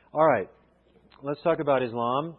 All right, let's talk about Islam.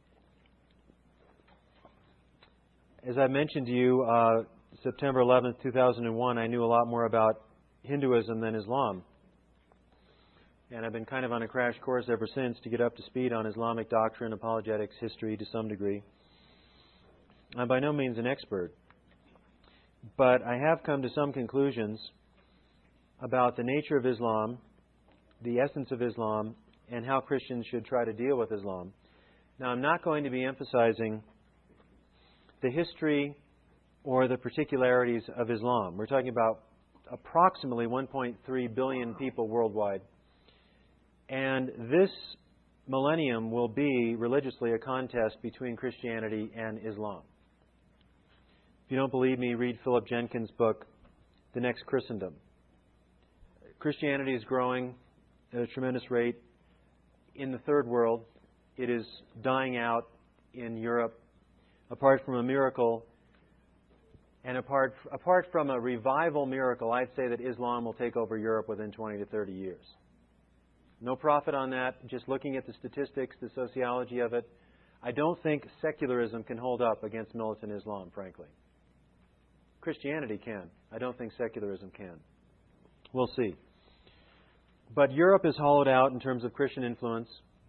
As I mentioned to you, September 11th, 2001, I knew a lot more about Hinduism than Islam. And I've been kind of on a crash course ever since to get up to speed on Islamic doctrine, apologetics, history to some degree. I'm by no means an expert, but I have come to some conclusions about the nature of Islam, the essence of Islam, and how Christians should try to deal with Islam. Now, I'm not going to be emphasizing the history or the particularities of Islam. We're talking about approximately 1.3 billion people worldwide. And this millennium will be religiously a contest between Christianity and Islam. If you don't believe me, read Philip Jenkins' book, The Next Christendom. Christianity is growing at a tremendous rate in the third world. It is dying out in Europe. Apart from a miracle, and apart from a revival miracle, I'd say that Islam will take over Europe within 20 to 30 years. No profit on that, just looking at the statistics, the sociology of it. I don't think secularism can hold up against militant Islam, frankly. Christianity can. I don't think secularism can. We'll see. But Europe is hollowed out in terms of Christian influence.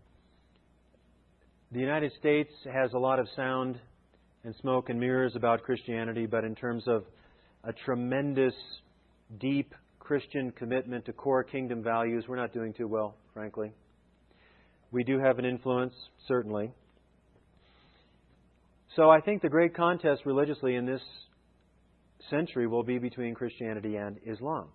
The United States has a lot of sound and smoke and mirrors about Christianity, but in terms of a tremendous, deep Christian commitment to core kingdom values, we're not doing too well, frankly. We do have an influence, certainly. So I think the great contest religiously in this century will be between Christianity and Islam.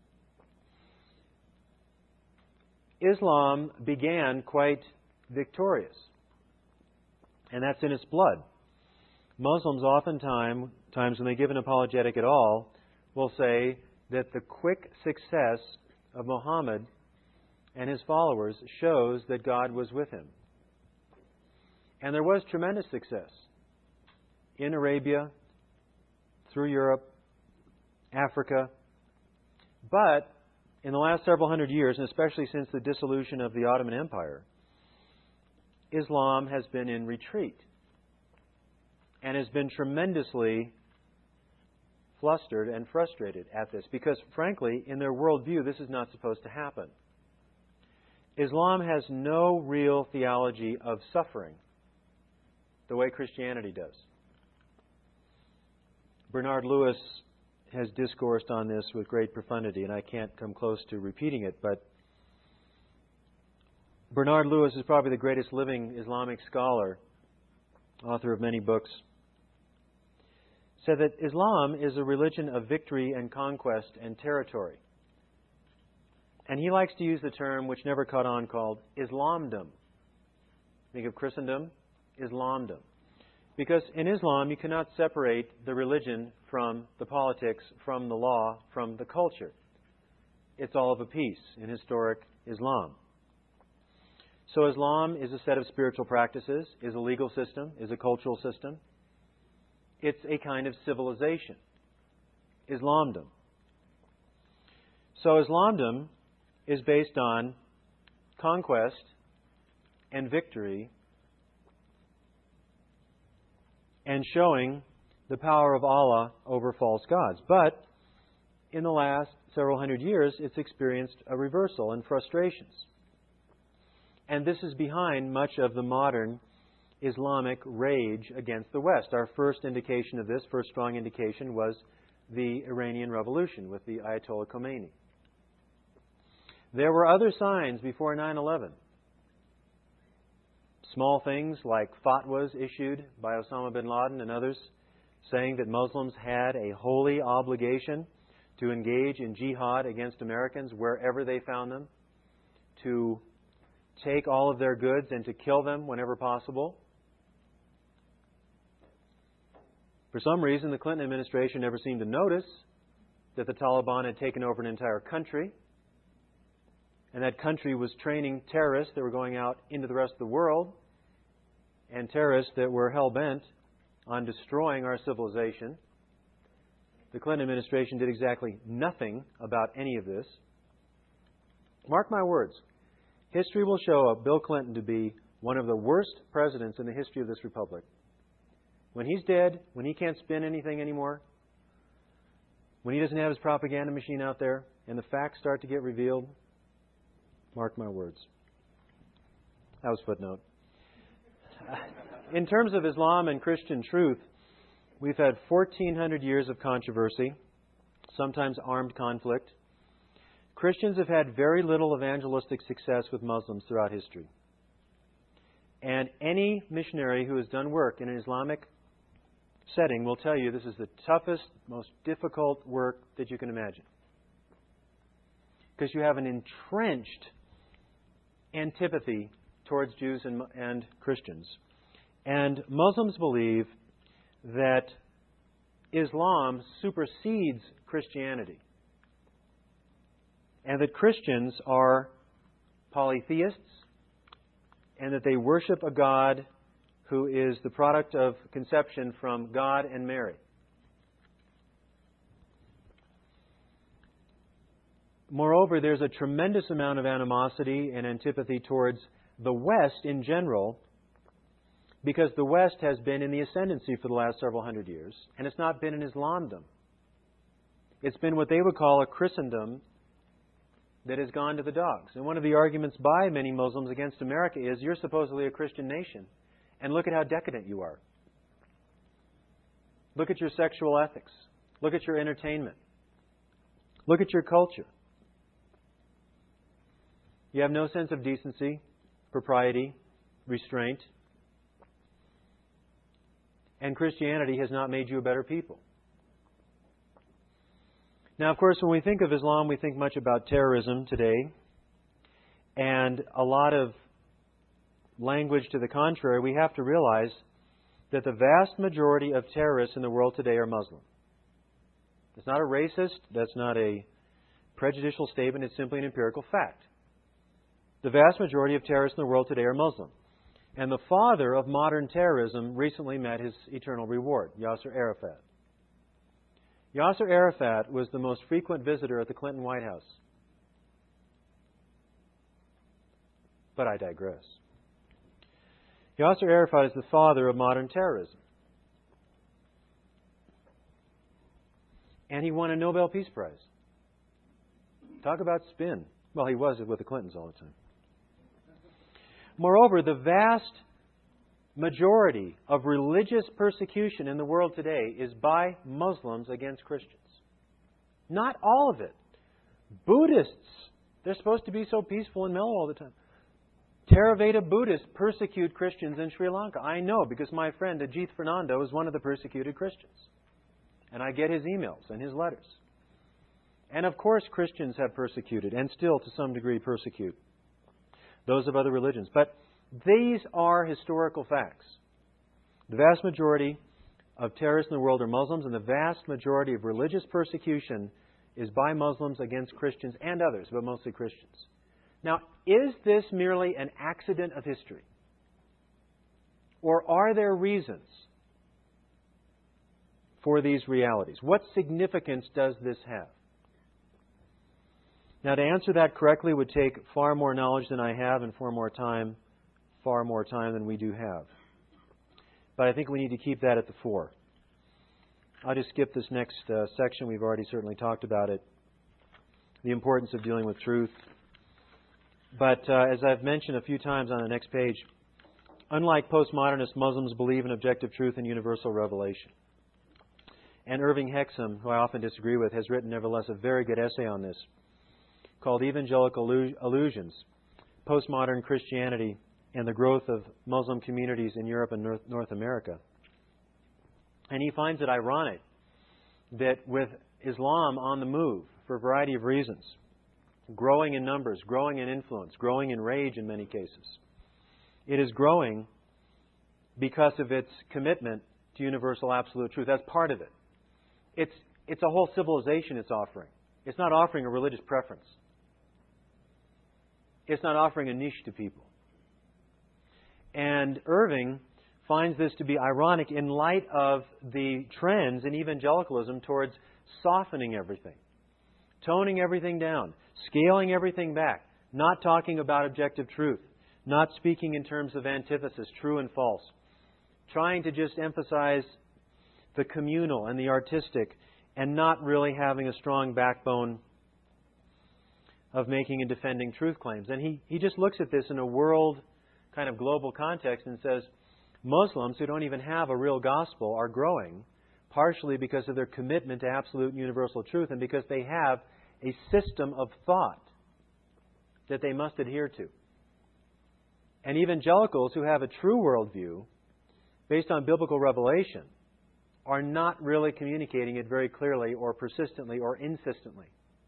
Islam began quite victorious, and that's in its blood. Muslims oftentimes, when they give an apologetic at all, will say that the quick success of Muhammad and his followers shows that God was with him. And there was tremendous success in Arabia, through Europe, Africa. But in the last several hundred years, and especially since the dissolution of the Ottoman Empire, Islam has been in retreat and has been tremendously flustered and frustrated at this because, frankly, in their worldview, this is not supposed to happen. Islam has no real theology of suffering the way Christianity does. Bernard Lewis has discoursed on this with great profundity, and I can't come close to repeating it, but Bernard Lewis is probably the greatest living Islamic scholar, author of many books, said that Islam is a religion of victory and conquest and territory. And he likes to use the term, which never caught on, called Islamdom. Think of Christendom, Islamdom. Because in Islam, you cannot separate the religion from the politics, from the law, from the culture. It's all of a piece in historic Islam. So Islam is a set of spiritual practices, is a legal system, is a cultural system. It's a kind of civilization. Islamdom. So Islamdom is based on conquest and victory and showing the power of Allah over false gods. But in the last several hundred years, it's experienced a reversal and frustrations. And this is behind much of the modern Islamic rage against the West. Our first indication of this, first strong indication, was the Iranian Revolution with the Ayatollah Khomeini. There were other signs before 9/11. Small things like fatwas issued by Osama bin Laden and others saying that Muslims had a holy obligation to engage in jihad against Americans wherever they found them, to take all of their goods and to kill them whenever possible. For some reason, the Clinton administration never seemed to notice that the Taliban had taken over an entire country, and that country was training terrorists that were going out into the rest of the world, and terrorists that were hell-bent on destroying our civilization. The Clinton administration did exactly nothing about any of this. Mark my words. History will show Bill Clinton to be one of the worst presidents in the history of this republic. When he's dead, when he can't spin anything anymore, when he doesn't have his propaganda machine out there, and the facts start to get revealed, mark my words. That was footnote. In terms of Islam and Christian truth, we've had 1,400 years of controversy, sometimes armed conflict. Christians have had very little evangelistic success with Muslims throughout history. And any missionary who has done work in an Islamic setting will tell you this is the toughest, most difficult work that you can imagine. Because you have an entrenched antipathy towards Jews and Christians. And Muslims believe that Islam supersedes Christianity. And that Christians are polytheists, and that they worship a God who is the product of conception from God and Mary. Moreover, there's a tremendous amount of animosity and antipathy towards the West in general, because the West has been in the ascendancy for the last several hundred years, and it's not been an Islamdom. It's been what they would call a Christendom that has gone to the dogs. And one of the arguments by many Muslims against America is, you're supposedly a Christian nation, and look at how decadent you are. Look at your sexual ethics. Look at your entertainment. Look at your culture. You have no sense of decency, propriety, restraint. And Christianity has not made you a better people. Now, of course, when we think of Islam, we think much about terrorism today. And a lot of language to the contrary. We have to realize that the vast majority of terrorists in the world today are Muslim. It's not a racist. That's not a prejudicial statement. It's simply an empirical fact. The vast majority of terrorists in the world today are Muslim. And the father of modern terrorism recently met his eternal reward, Yasser Arafat. Yasser Arafat was the most frequent visitor at the Clinton White House. But I digress. Yasser Arafat is the father of modern terrorism. And he won a Nobel Peace Prize. Talk about spin. Well, he was with the Clintons all the time. Moreover, the vast majority of religious persecution in the world today is by Muslims against Christians. Not all of it. Buddhists, they're supposed to be so peaceful and mellow all the time. Theravada Buddhists persecute Christians in Sri Lanka. I know, because my friend Ajith Fernando is one of the persecuted Christians. And I get his emails and his letters. And of course Christians have persecuted, and still to some degree persecute, those of other religions. But these are historical facts. The vast majority of terrorists in the world are Muslims, and the vast majority of religious persecution is by Muslims against Christians and others, but mostly Christians. Now, is this merely an accident of history? Or are there reasons for these realities? What significance does this have? Now, to answer that correctly would take far more knowledge than I have and far more time than we do have. But I think we need to keep that at the fore. I'll just skip this next section. We've already certainly talked about it. The importance of dealing with truth. But as I've mentioned a few times on the next page, unlike postmodernist Muslims believe in objective truth and universal revelation. And Irving Hexham, who I often disagree with, has written nevertheless a very good essay on this, called Evangelical Illusions, Postmodern Christianity and the Growth of Muslim Communities in Europe and North America. And he finds it ironic that with Islam on the move for a variety of reasons, growing in numbers, growing in influence, growing in rage in many cases, it is growing because of its commitment to universal absolute truth. That's part of it. It's a whole civilization it's offering. It's not offering a religious preference. It's not offering a niche to people. And Irving finds this to be ironic in light of the trends in evangelicalism towards softening everything, toning everything down, scaling everything back, not talking about objective truth, not speaking in terms of antithesis, true and false, trying to just emphasize the communal and the artistic, and not really having a strong backbone of making and defending truth claims. And he just looks at this in a world kind of global context and says, Muslims who don't even have a real gospel are growing, partially because of their commitment to absolute and universal truth and because they have a system of thought that they must adhere to. And evangelicals who have a true worldview based on biblical revelation are not really communicating it very clearly or persistently or insistently.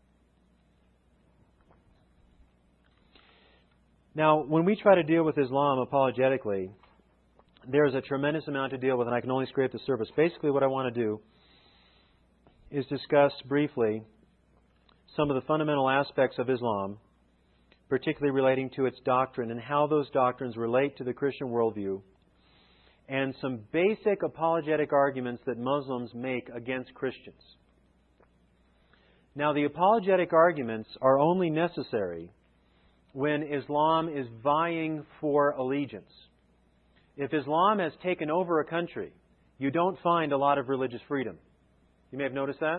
Now, when we try to deal with Islam apologetically, there's a tremendous amount to deal with, and I can only scrape the surface. Basically, what I want to do is discuss briefly some of the fundamental aspects of Islam, particularly relating to its doctrine and how those doctrines relate to the Christian worldview, and some basic apologetic arguments that Muslims make against Christians. Now, the apologetic arguments are only necessary when Islam is vying for allegiance. If Islam has taken over a country, you don't find a lot of religious freedom. You may have noticed that.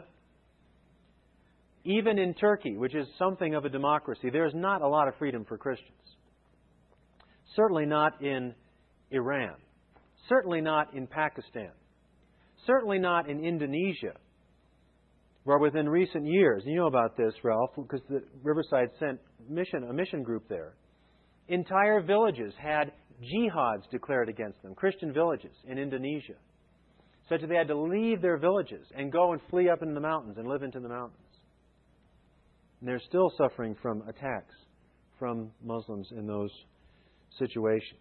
Even in Turkey, which is something of a democracy, there's not a lot of freedom for Christians. Certainly not in Iran. Certainly not in Pakistan. Certainly not in Indonesia, where within recent years, you know about this, Ralph, because the Riverside sent a mission group there. Entire villages had jihads declared against them, Christian villages in Indonesia, such that they had to leave their villages and go and flee up into the mountains and live into the mountains. And they're still suffering from attacks from Muslims in those situations.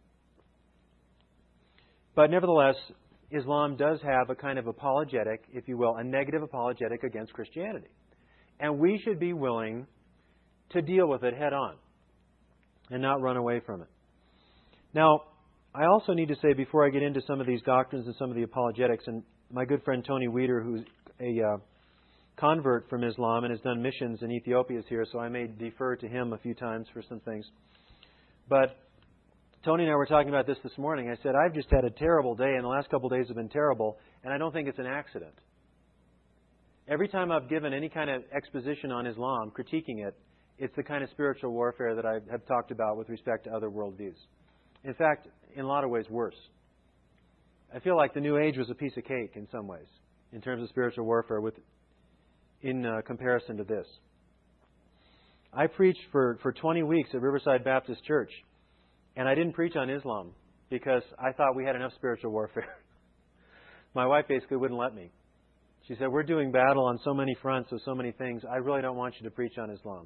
But nevertheless, Islam does have a kind of apologetic, if you will, a negative apologetic against Christianity. And we should be willing to deal with it head on and not run away from it. Now, I also need to say, before I get into some of these doctrines and some of the apologetics, and my good friend Tony Weeder, who's a convert from Islam and has done missions in Ethiopia, is here, so I may defer to him a few times for some things. But Tony and I were talking about this morning. I said, I've just had a terrible day, and the last couple of days have been terrible, and I don't think it's an accident. Every time I've given any kind of exposition on Islam, critiquing it, it's the kind of spiritual warfare that I have talked about with respect to other worldviews. In fact, in a lot of ways, worse. I feel like the New Age was a piece of cake in some ways, in terms of spiritual warfare, in comparison to this. I preached for 20 weeks at Riverside Baptist Church, and I didn't preach on Islam because I thought we had enough spiritual warfare. My wife basically wouldn't let me. She said, we're doing battle on so many fronts with so many things. I really don't want you to preach on Islam.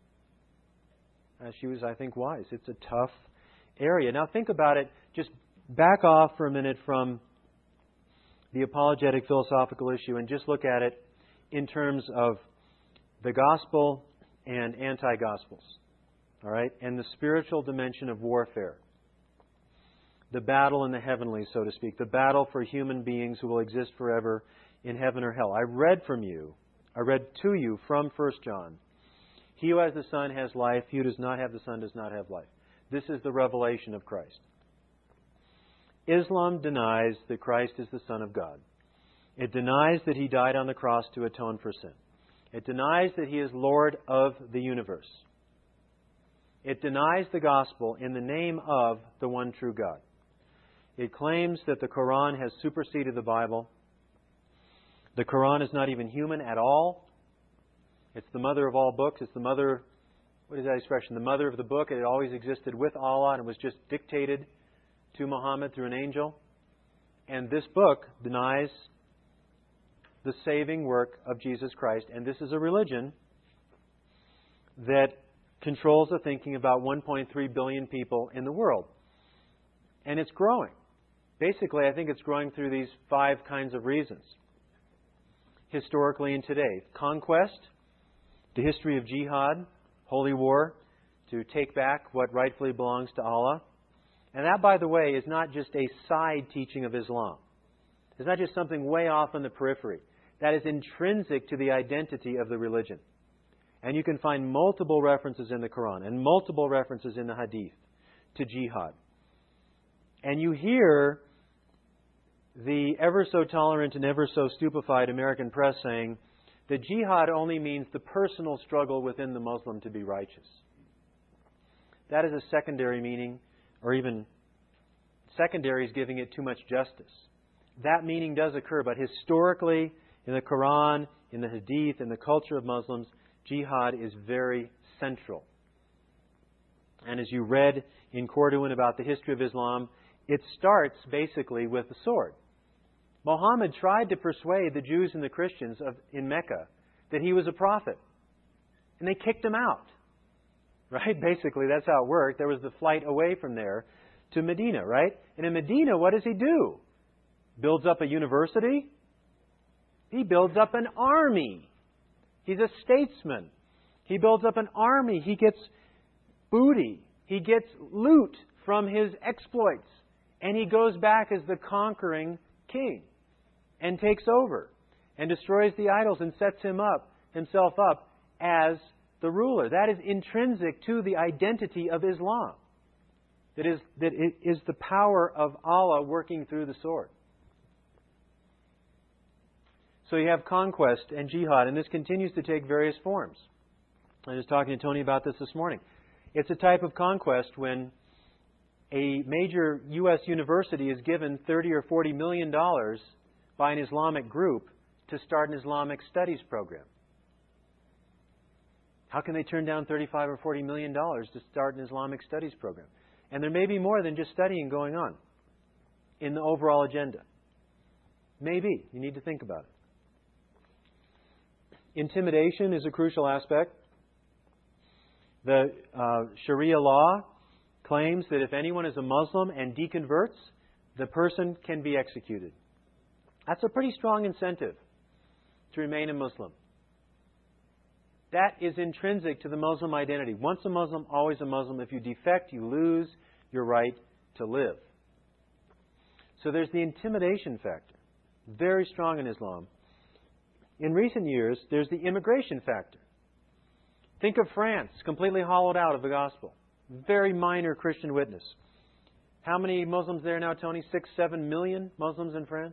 She was, I think, wise. It's a tough area. Now think about it. Just back off for a minute from the apologetic philosophical issue and just look at it in terms of the gospel and anti-gospels. All right? And the spiritual dimension of warfare. The battle in the heavenlies, so to speak. The battle for human beings who will exist forever in heaven or hell. I read to you from 1 John. He who has the Son has life. He who does not have the Son does not have life. This is the revelation of Christ. Islam denies that Christ is the Son of God. It denies that He died on the cross to atone for sin. It denies that He is Lord of the universe. It denies the gospel in the name of the one true God. It claims that the Quran has superseded the Bible. The Quran is not even human at all. It's the mother of all books. It's the mother, what is that expression? The mother of the book. It always existed with Allah and was just dictated to Muhammad through an angel. And this book denies the saving work of Jesus Christ. And this is a religion that controls the thinking about 1.3 billion people in the world. And it's growing. Basically, I think it's growing through these 5 kinds of reasons. Historically and today. Conquest, the history of jihad, holy war, to take back what rightfully belongs to Allah. And that, by the way, is not just a side teaching of Islam. It's not just something way off in the periphery. That is intrinsic to the identity of the religion. And you can find multiple references in the Quran and multiple references in the Hadith to jihad. And you hear the ever so tolerant and ever so stupefied American press saying that jihad only means the personal struggle within the Muslim to be righteous. That is a secondary meaning, or even secondary is giving it too much justice. That meaning does occur, but historically, in the Quran, in the Hadith, in the culture of Muslims, jihad is very central. And as you read in Cordovan about the history of Islam, it starts basically with the sword. Muhammad tried to persuade the Jews and the Christians in Mecca that he was a prophet. And they kicked him out. Right? Basically, that's how it worked. There was the flight away from there to Medina, right? And in Medina, what does he do? Builds up a university? He builds up an army. He's a statesman. He builds up an army. He gets booty. He gets loot from his exploits. And he goes back as the conquering king and takes over and destroys the idols and sets himself up as the ruler. That is intrinsic to the identity of Islam. That it is the power of Allah working through the sword. So you have conquest and jihad, and this continues to take various forms. I was talking to Tony about this morning. It's a type of conquest when a major U.S. university is given $30 or $40 million by an Islamic group to start an Islamic studies program. How can they turn down $35 or $40 million to start an Islamic studies program? And there may be more than just studying going on in the overall agenda. Maybe. You need to think about it. Intimidation is a crucial aspect. The Sharia law claims that if anyone is a Muslim and deconverts, the person can be executed. That's a pretty strong incentive to remain a Muslim. That is intrinsic to the Muslim identity. Once a Muslim, always a Muslim. If you defect, you lose your right to live. So there's the intimidation factor. Very strong in Islam. In recent years, there's the immigration factor. Think of France, completely hollowed out of the gospel. Very minor Christian witness. How many Muslims there now, Tony? 6, 7 million Muslims in France?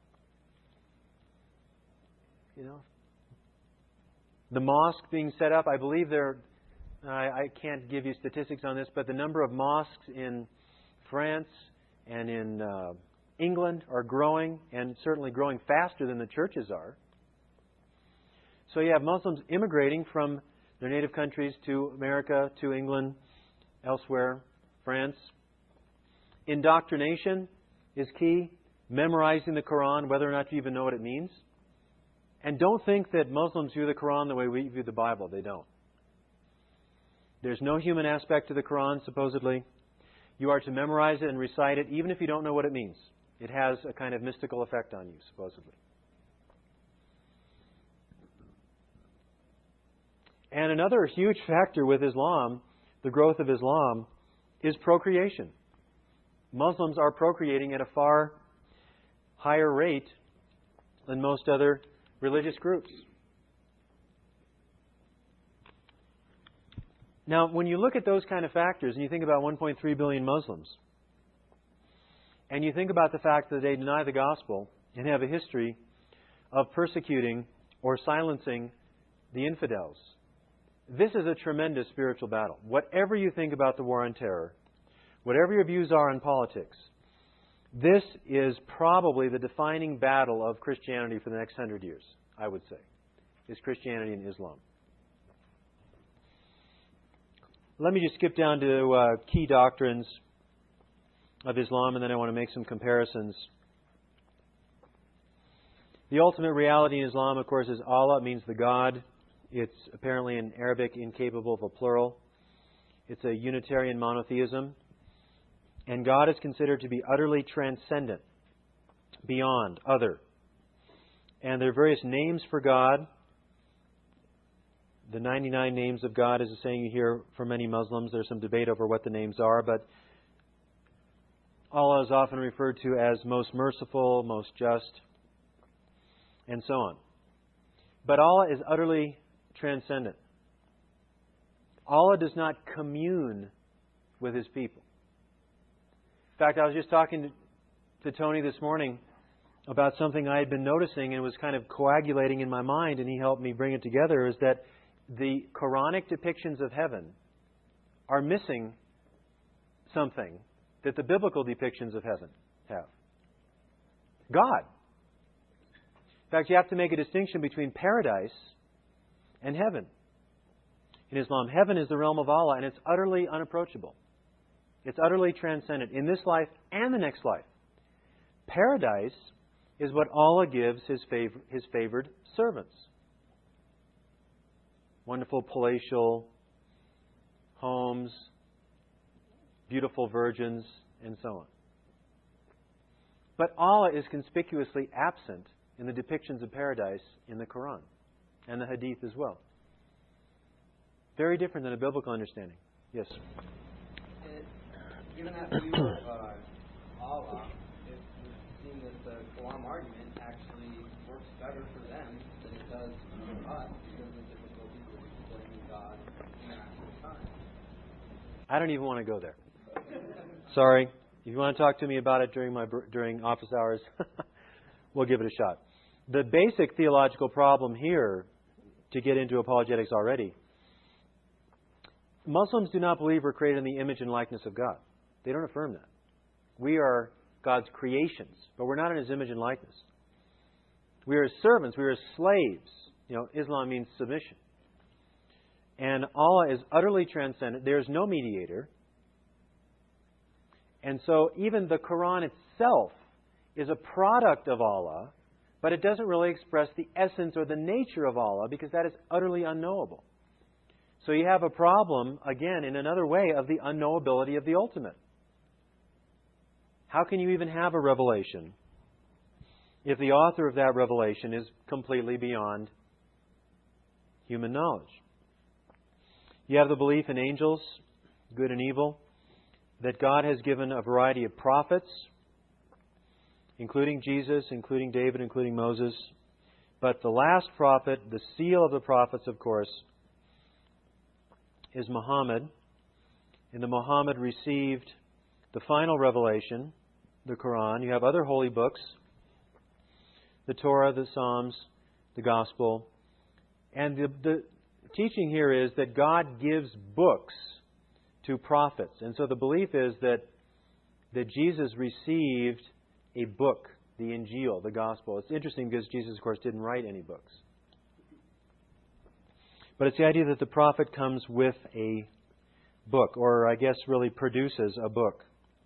You know, the mosque being set up, I believe I can't give you statistics on this, but the number of mosques in France and in England are growing, and certainly growing faster than the churches are. So you have Muslims immigrating from their native countries to America, to England, elsewhere, France. Indoctrination is key. Memorizing the Quran, whether or not you even know what it means. And don't think that Muslims view the Quran the way we view the Bible. They don't. There's no human aspect to the Quran, supposedly. You are to memorize it and recite it, even if you don't know what it means. It has a kind of mystical effect on you, supposedly. And another huge factor with Islam, the growth of Islam, is procreation. Muslims are procreating at a far higher rate than most other religious groups. Now, when you look at those kind of factors, and you think about 1.3 billion Muslims, and you think about the fact that they deny the gospel and have a history of persecuting or silencing the infidels, this is a tremendous spiritual battle. Whatever you think about the war on terror, whatever your views are on politics, this is probably the defining battle of Christianity for the next 100 years, I would say, is Christianity and Islam. Let me just skip down to key doctrines of Islam, and then I want to make some comparisons. The ultimate reality in Islam, of course, is Allah. It means the God. It's apparently in Arabic incapable of a plural. It's a Unitarian monotheism. And God is considered to be utterly transcendent, beyond, other. And there are various names for God. The 99 names of God is a saying you hear from many Muslims. There's some debate over what the names are, but Allah is often referred to as most merciful, most just, and so on. But Allah is utterly transcendent. Allah does not commune with His people. In fact, I was just talking to Tony this morning about something I had been noticing and was kind of coagulating in my mind, and he helped me bring it together, is that the Quranic depictions of heaven are missing something that the biblical depictions of heaven have. God. In fact, you have to make a distinction between paradise and heaven. In Islam, heaven is the realm of Allah, and it's utterly unapproachable. It's utterly transcendent in this life and the next life. Paradise is what Allah gives His favored servants. Wonderful palatial homes, beautiful virgins, and so on. But Allah is conspicuously absent in the depictions of paradise in the Quran and the Hadith as well. Very different than a biblical understanding. Yes? Given that view of Allah, it would seem that the Kalam argument actually works better for them than it does for us because of the difficulty with explaining God in actual time. I don't even want to go there. Sorry. If you want to talk to me about it during office hours, we'll give it a shot. The basic theological problem here, to get into apologetics already, Muslims do not believe we're created in the image and likeness of God. They don't affirm that. We are God's creations, but we're not in His image and likeness. We are His servants. We are His slaves. Islam means submission. And Allah is utterly transcendent. There is no mediator. And so even the Quran itself is a product of Allah, but it doesn't really express the essence or the nature of Allah because that is utterly unknowable. So you have a problem, again, in another way, of the unknowability of the ultimate. How can you even have a revelation if the author of that revelation is completely beyond human knowledge? You have the belief in angels, good and evil, that God has given a variety of prophets, including Jesus, including David, including Moses. But the last prophet, the seal of the prophets, of course, is Muhammad. And the Muhammad received the final revelation, the Quran. You have other holy books, the Torah, the Psalms, the Gospel. And the teaching here is that God gives books to prophets. And so the belief is that Jesus received a book, the Injil, the Gospel. It's interesting because Jesus, of course, didn't write any books. But it's the idea that the prophet comes with a book, or I guess really produces a book.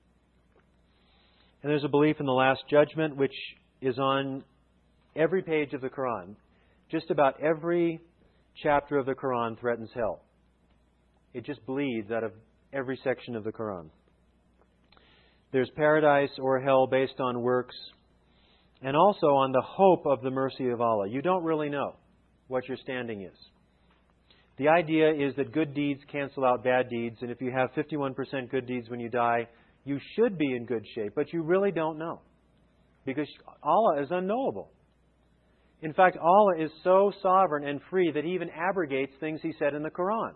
And there's a belief in the Last Judgment, which is on every page of the Quran. Just about every chapter of the Quran threatens hell. It just bleeds out of every section of the Quran. There's paradise or hell based on works, and also on the hope of the mercy of Allah. You don't really know what your standing is. The idea is that good deeds cancel out bad deeds, and if you have 51% good deeds when you die, you should be in good shape, but you really don't know, because Allah is unknowable. In fact, Allah is so sovereign and free that He even abrogates things He said in the Quran.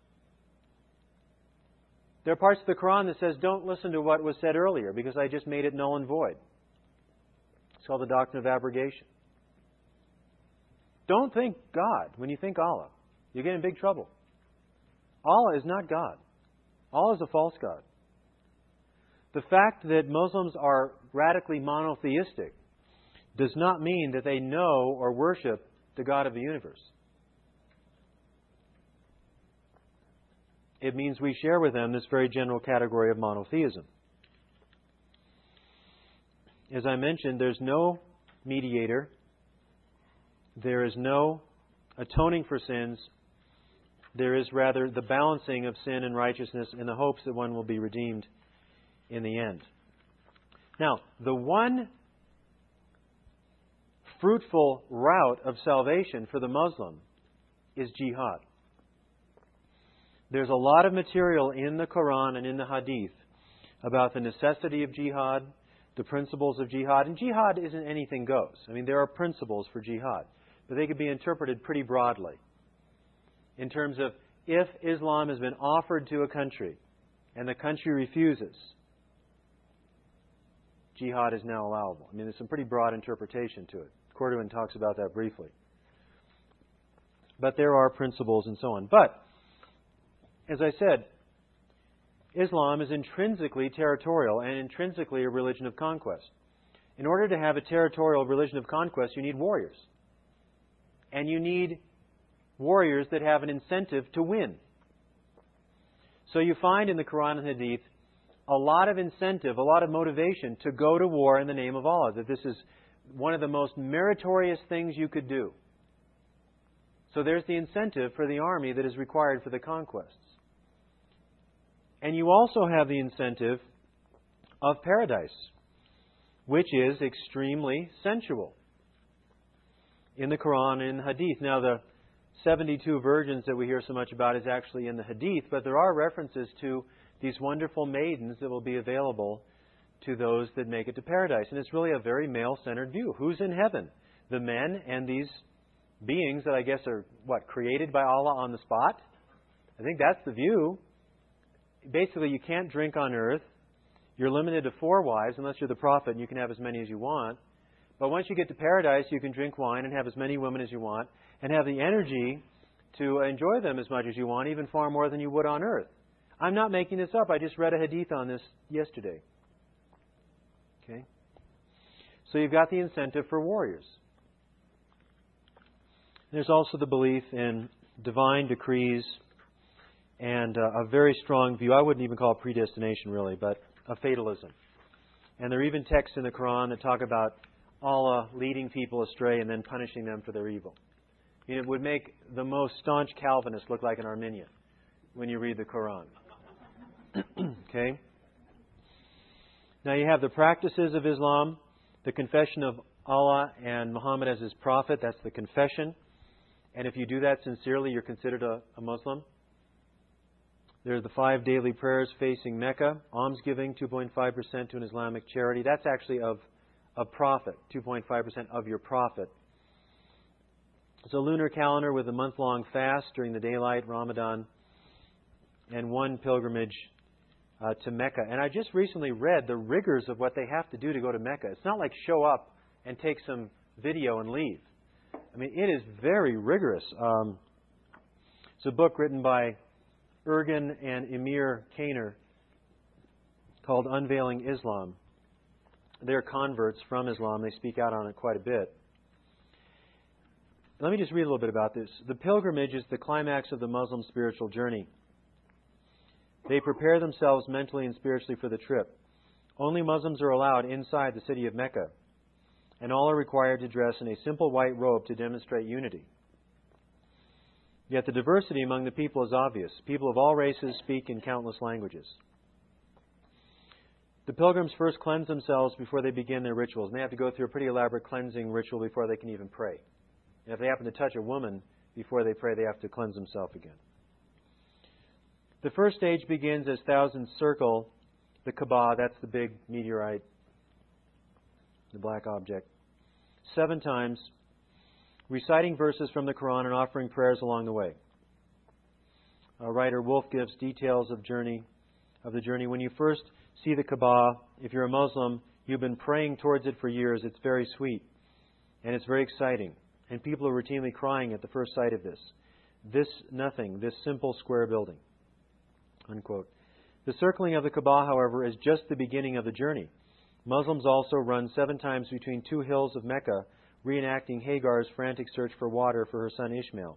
There are parts of the Quran that says, don't listen to what was said earlier because I just made it null and void. It's called the doctrine of abrogation. Don't think God when you think Allah. You get in big trouble. Allah is not God. Allah is a false God. The fact that Muslims are radically monotheistic does not mean that they know or worship the God of the universe. It means we share with them this very general category of monotheism. As I mentioned, there's no mediator. There is no atoning for sins. There is rather the balancing of sin and righteousness in the hopes that one will be redeemed in the end. Now, the one fruitful route of salvation for the Muslim is jihad. There's a lot of material in the Quran and in the Hadith about the necessity of jihad, the principles of jihad. And jihad isn't anything goes. I mean, there are principles for jihad, but they could be interpreted pretty broadly in terms of if Islam has been offered to a country and the country refuses, jihad is now allowable. I mean, there's some pretty broad interpretation to it. Cordovan talks about that briefly. But there are principles and so on. But, as I said, Islam is intrinsically territorial and intrinsically a religion of conquest. In order to have a territorial religion of conquest, you need warriors. And you need warriors that have an incentive to win. So you find in the Quran and Hadith a lot of incentive, a lot of motivation to go to war in the name of Allah. That this is one of the most meritorious things you could do. So there's the incentive for the army that is required for the conquests. And you also have the incentive of paradise, which is extremely sensual in the Quran and Hadith. Now, the 72 virgins that we hear so much about is actually in the Hadith, but there are references to these wonderful maidens that will be available to those that make it to paradise. And it's really a very male-centered view. Who's in heaven? The men and these beings that I guess are, created by Allah on the spot? I think that's the view. Basically, you can't drink on earth. You're limited to 4 wives, unless you're the prophet, and you can have as many as you want. But once you get to paradise, you can drink wine and have as many women as you want, and have the energy to enjoy them as much as you want, even far more than you would on earth. I'm not making this up. I just read a hadith on this yesterday. Okay? So you've got the incentive for warriors. There's also the belief in divine decrees and a very strong view. I wouldn't even call it predestination, really, but of fatalism. And there are even texts in the Quran that talk about Allah leading people astray and then punishing them for their evil. I mean, it would make the most staunch Calvinist look like an Arminian when you read the Quran. Okay? Now you have the practices of Islam, the confession of Allah and Muhammad as his prophet. That's the confession. And if you do that sincerely, you're considered a Muslim. There are the 5 daily prayers facing Mecca, almsgiving, 2.5% to an Islamic charity. That's actually of a prophet, 2.5% of your prophet. It's a lunar calendar with a month-long fast during the daylight, Ramadan, and 1 pilgrimage to Mecca. And I just recently read the rigors of what they have to do to go to Mecca. It's not like show up and take some video and leave. I mean, it is very rigorous. It's a book written by Ergin and Emir Kainer called Unveiling Islam. They're converts from Islam. They speak out on it quite a bit. Let me just read a little bit about this. The pilgrimage is the climax of the Muslim spiritual journey. They prepare themselves mentally and spiritually for the trip. Only Muslims are allowed inside the city of Mecca, and all are required to dress in a simple white robe to demonstrate unity. Yet the diversity among the people is obvious. People of all races speak in countless languages. The pilgrims first cleanse themselves before they begin their rituals, and they have to go through a pretty elaborate cleansing ritual before they can even pray. And if they happen to touch a woman before they pray, they have to cleanse themselves again. The first stage begins as thousands circle the Kaaba, that's the big meteorite, the black object, 7 times, reciting verses from the Quran and offering prayers along the way. Writer Wolf gives details of the journey. When you first see the Kaaba, if you're a Muslim, you've been praying towards it for years. It's very sweet, and it's very exciting. And people are routinely crying at the first sight of this. This simple square building. Unquote. The circling of the Kaaba, however, is just the beginning of the journey. Muslims also run 7 times between 2 hills of Mecca, reenacting Hagar's frantic search for water for her son Ishmael.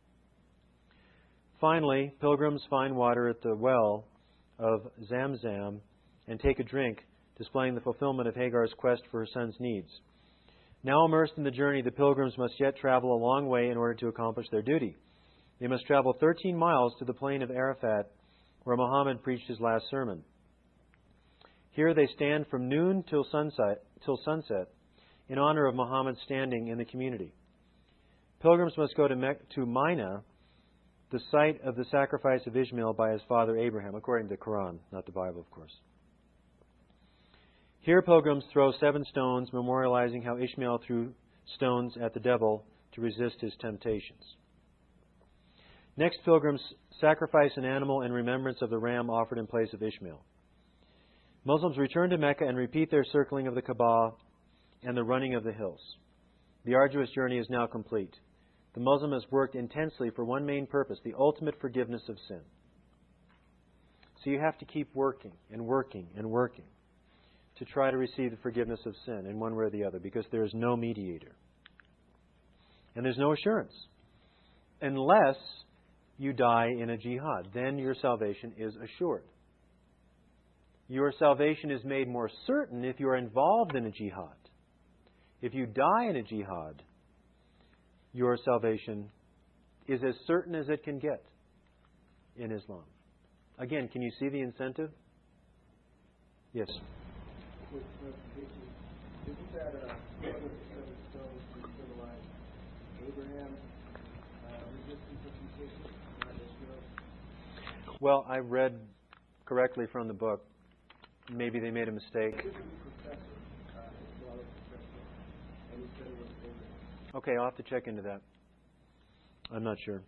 Finally, pilgrims find water at the well of Zamzam and take a drink, displaying the fulfillment of Hagar's quest for her son's needs. Now immersed in the journey, the pilgrims must yet travel a long way in order to accomplish their duty. They must travel 13 miles to the plain of Arafat, where Muhammad preached his last sermon. Here they stand from noon till sunset in honor of Muhammad's standing in the community. Pilgrims must go to Mina, the site of the sacrifice of Ishmael by his father Abraham, according to the Quran, not the Bible, of course. Here pilgrims throw 7 stones, memorializing how Ishmael threw stones at the devil to resist his temptations. Next, pilgrims sacrifice an animal in remembrance of the ram offered in place of Ishmael. Muslims return to Mecca and repeat their circling of the Kaaba and the running of the hills. The arduous journey is now complete. The Muslim has worked intensely for one main purpose, the ultimate forgiveness of sin. So you have to keep working and working and working to try to receive the forgiveness of sin in one way or the other, because there is no mediator. And there's no assurance. Unless you die in a jihad, then your salvation is assured. Your salvation is made more certain if you are involved in a jihad. If you die in a jihad, your salvation is as certain as it can get in Islam. Again, can you see the incentive? Yes. Isn't that one of the seven stones to symbolize Abraham resisting persecution, not Israel? Well, I read correctly from the book. Maybe they made a mistake. Okay, I'll have to check into that. I'm not sure.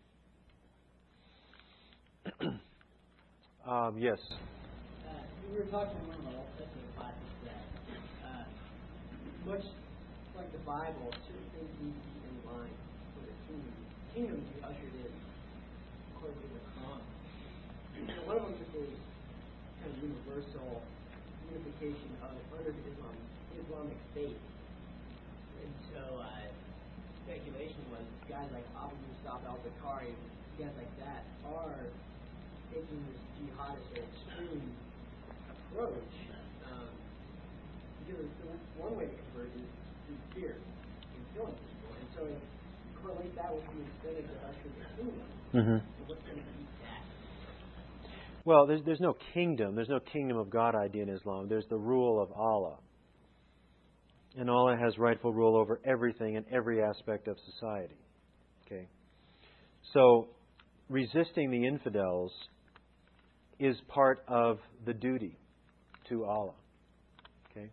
Yes. We were talking in one of my Old Testament classes that much like the Bible, certain things need to be in line for the kingdom. The kingdom to be ushered in according to the Quran. So one of them is the kind of universal unification of under the Islamic faith. And so speculation was guys like Abu Musab al-Bukhari, guys like that are taking this jihadist or extreme approach, because one way to convert is through fear and killing people. And so correlate that with the incentive to usher the kingdom. Mm-hmm. So what's going to beat that? Well, there's no kingdom. There's no kingdom of God idea in Islam. There's the rule of Allah. And Allah has rightful rule over everything and every aspect of society. Okay? So, resisting the infidels is part of the duty to Allah. Okay?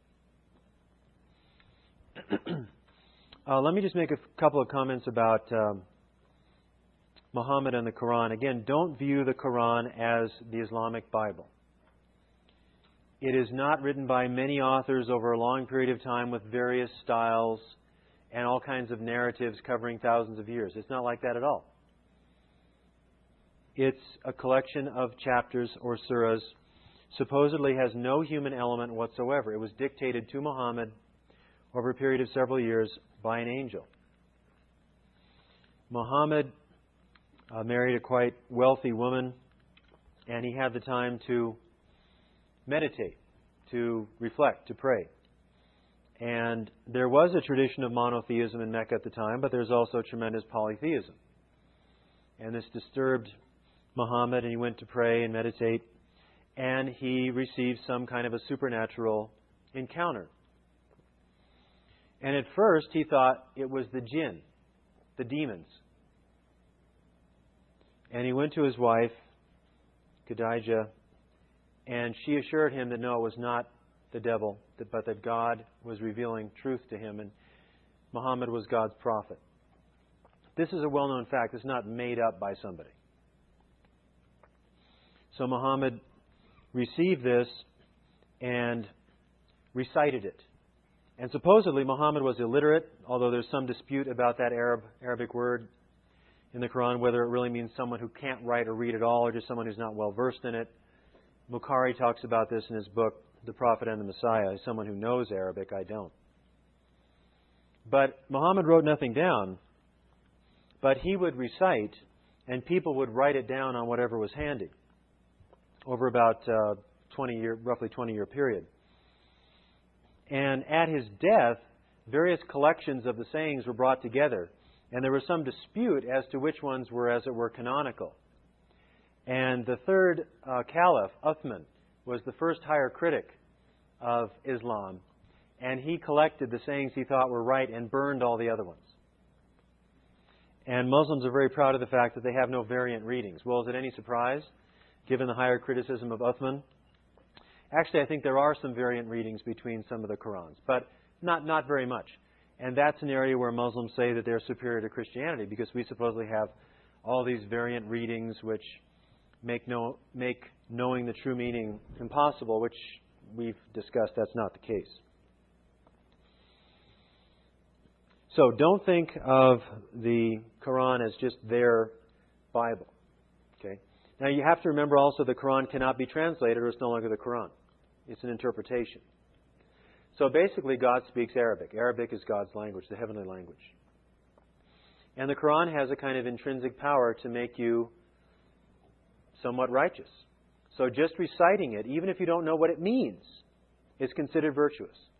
Let me just make a couple of comments about Muhammad and the Quran. Again, don't view the Quran as the Islamic Bible. It is not written by many authors over a long period of time with various styles and all kinds of narratives covering thousands of years. It's not like that at all. It's a collection of chapters or surahs, supposedly has no human element whatsoever. It was dictated to Muhammad over a period of several years by an angel. Muhammad married a quite wealthy woman, and he had the time to meditate, to reflect, to pray. And there was a tradition of monotheism in Mecca at the time, but there's also tremendous polytheism. And this disturbed Muhammad, and he went to pray and meditate, and he received some kind of a supernatural encounter. And at first he thought it was the jinn, the demons. And he went to his wife, Khadijah, and she assured him that no, it was not the devil, but that God was revealing truth to him, and Muhammad was God's prophet. This is a well-known fact. It's not made up by somebody. So Muhammad received this and recited it. And supposedly Muhammad was illiterate, although there's some dispute about that Arabic word in the Quran, whether it really means someone who can't write or read at all, or just someone who's not well versed in it. Bukhari talks about this in his book, The Prophet and the Messiah, as someone who knows Arabic. I don't. But Muhammad wrote nothing down, but he would recite, and people would write it down on whatever was handy over about roughly 20-year period. And at his death, various collections of the sayings were brought together, and there was some dispute as to which ones were, as it were, canonical. And the third caliph, Uthman, was the first higher critic of Islam, and he collected the sayings he thought were right and burned all the other ones. And Muslims are very proud of the fact that they have no variant readings. Well, is it any surprise, given the higher criticism of Uthman? Actually, I think there are some variant readings between some of the Qurans, but not very much. And that's an area where Muslims say that they're superior to Christianity, because we supposedly have all these variant readings which make knowing the true meaning impossible, which we've discussed that's not the case. So don't think of the Quran as just their Bible. Okay? Now you have to remember also the Quran cannot be translated or it's no longer the Quran. It's an interpretation. So basically God speaks Arabic. Arabic is God's language, the heavenly language. And the Quran has a kind of intrinsic power to make you somewhat righteous. So just reciting it, even if you don't know what it means, is considered virtuous.